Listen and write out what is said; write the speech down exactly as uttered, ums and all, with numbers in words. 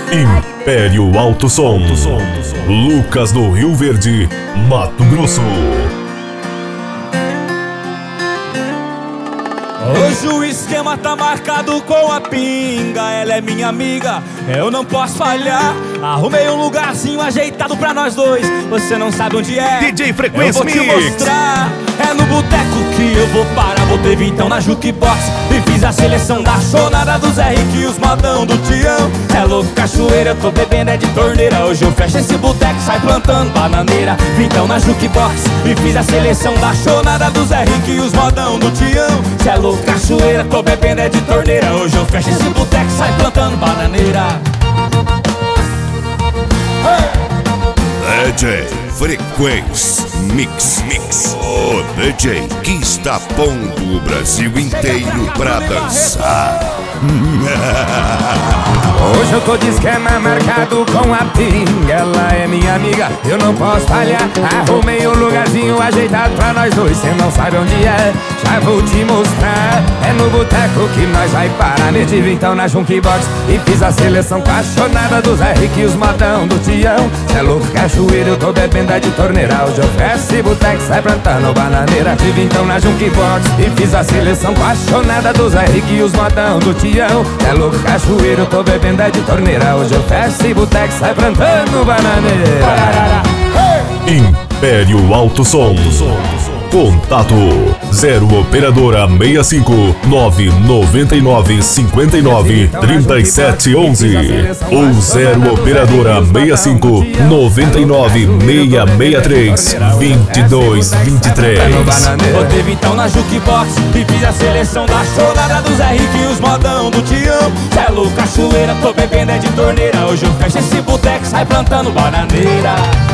Império Alto Som, Lucas do Rio Verde, Mato Grosso. Hoje o esquema tá marcado com a pinga. Ela é minha amiga, eu não posso falhar. Arrumei um lugarzinho ajeitado pra nós dois. Você não sabe onde é, D J Frequência eu vou te Mix. mostrar. É no boteco que eu vou parar. Botei vintão na jukebox e fiz a seleção da chonada do Zé Rick e os modão do Tião. É louco, cachoeira, eu tô bebendo é de torneira. Hoje eu fecho esse boteco, sai plantando bananeira. Vintão na jukebox e fiz a seleção da chonada do Zé Rick e os modão do Tião. Cê é louco, cachoeira, tô bebendo é de torneira. Hoje eu fecho esse boteco, sai plantando bananeira. D J Frequência Mix, Mix, o D J que está pondo o Brasil inteiro pra dançar. Hoje eu tô de esquema marcado com a pinga. Ela é minha amiga, eu não posso falhar. Arrumei um lugarzinho ajeitado pra nós dois. Cê não sabe onde é, já vou te mostrar. É no boteco que nós vai parar. Meti vintão na jukebox e fiz a seleção apaixonada do Zé Rick e os modão do Tião. Cê é louco, cachoeira, eu tô bebendo é de torneira. Hoje eu fecho esse boteco, sai plantando bananeira. Meti vintão na jukebox e fiz a seleção apaixonada do Zé Rick e os modão do Tião. Cê é louco, cachoeira, eu tô bebendo é de torneira. Hoje eu fecho esse boteco, sai plantando bananeira. Império Alto Som. Contato zero operadora sessenta e cinco, nove nove nove cinco nove três sete um um ou zero operadora sessenta e cinco, nove nove seis seis três, dois dois dois três. Botei vintão na jukebox e fiz a seleção da chonada do Zé Rick e os modão do Tião. Cê é louco, cachoeira, tô bebendo é de torneira. Hoje eu fecho esse boteco, sai plantando bananeira.